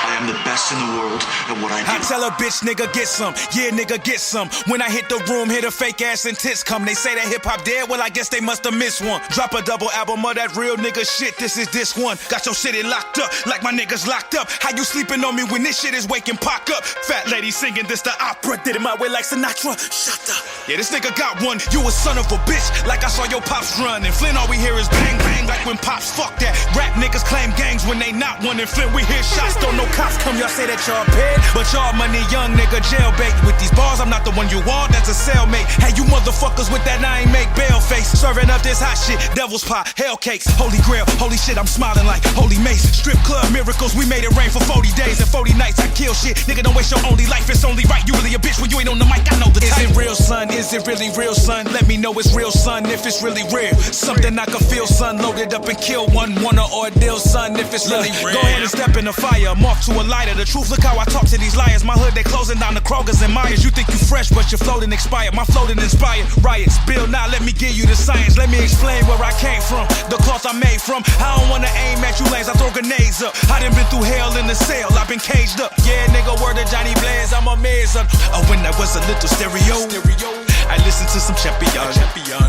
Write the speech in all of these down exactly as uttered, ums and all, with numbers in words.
I am the best in the world at what I do. I tell a bitch, nigga, get some. Yeah, nigga, get some. When I hit the room, hear the fake ass and tits come. They say that hip-hop dead, well, I guess they must have missed one. Drop a double album of that real nigga shit, this is this one. Got your city locked up, like my niggas locked up. How you sleeping on me when this shit is waking Pac up? Fat lady singing this the opera, did it my way like Sinatra. Shut up. Yeah, this nigga got one. You a son of a bitch, like I saw your pops run. In Flint, all we hear is bang, bang, like when pops fuck that. Rap niggas claim gangs when they not one. In Flint, we hear shots, don't no cops come. Y'all say that y'all paid, but y'all money young nigga jailbait. With these bars, I'm not the one you want, that's a cellmate. Hey, you motherfuckers with that I ain't make bail face. Serving up this hot shit, devil's pie, hell cakes, holy grail, holy shit, I'm smiling like holy mace. Strip club miracles, we made it rain for forty days and forty nights. I kill shit, nigga, don't waste your only life. It's only right, you really a bitch when you ain't on the mic, I know the type. Is it real, son? Is it really real, son? Let me know it's real, son, if it's really real. Something I can feel, son, loaded up and kill one. Wanna ordeal, son, if it's really real. Go ahead and step in the fire, mark to a lighter. The truth, look how I talk to these liars. My hood, they closing down the Krogers and Myers. You think you fresh, but your floating expired. My floating inspired riots. Bill, now let me give you the science. Let me explain where I came from, the cloth I made from. I don't wanna aim at you lanes, I throw grenades up. I done been through hell in the cell, I've been caged up. Yeah, nigga, word to Johnny Blaze, I'm a maze up. Oh, when I was a little stereo, stereo. I listened to some champion. champion.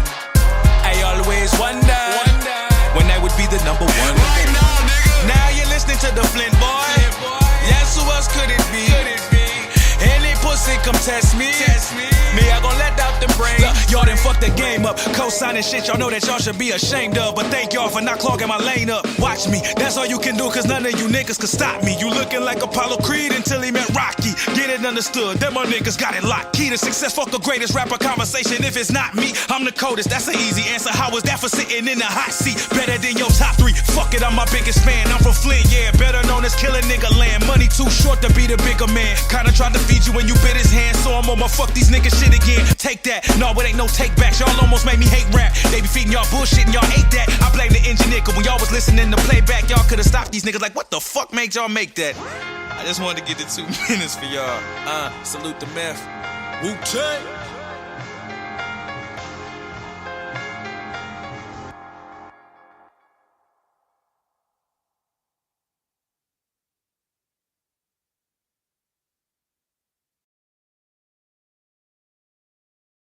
I always wonder, wonder when I would be the number one. Right now, nigga. Now you're listening to the Flint boy. Flint boy. Yes, who else could it be? Could it be? Any pussy come test me. Test me. Me, I gon' let out them brains. Y'all done fucked the game up. Co-signing shit, y'all know that y'all should be ashamed of. But thank y'all for not clogging my lane up. Watch me, that's all you can do, cause none of you niggas can stop me. You looking like Apollo Creed until he met Rocky. Get it understood, them my niggas got it locked. Key to success, fuck the greatest rapper conversation. If it's not me, I'm the coldest, that's an easy answer. How was that for sitting in the hot seat? Better than your top three, fuck it, I'm my biggest fan. I'm from Flint, yeah, better known as Killer Nigga Land. Money too short to be the bigger man. Kinda tried to feed you when you bit his hand, so I'm on my fuck these niggas shit again. Take that, no, it ain't no take backs. Y'all almost made me hate rap. They be feeding y'all bullshit and y'all hate that. I blame the engineer, cause when y'all was listening to playback, y'all could've stopped these niggas like, what the fuck made y'all make that? I just wanted to get the two minutes for y'all. Uh, salute the meth. Wu-Tang.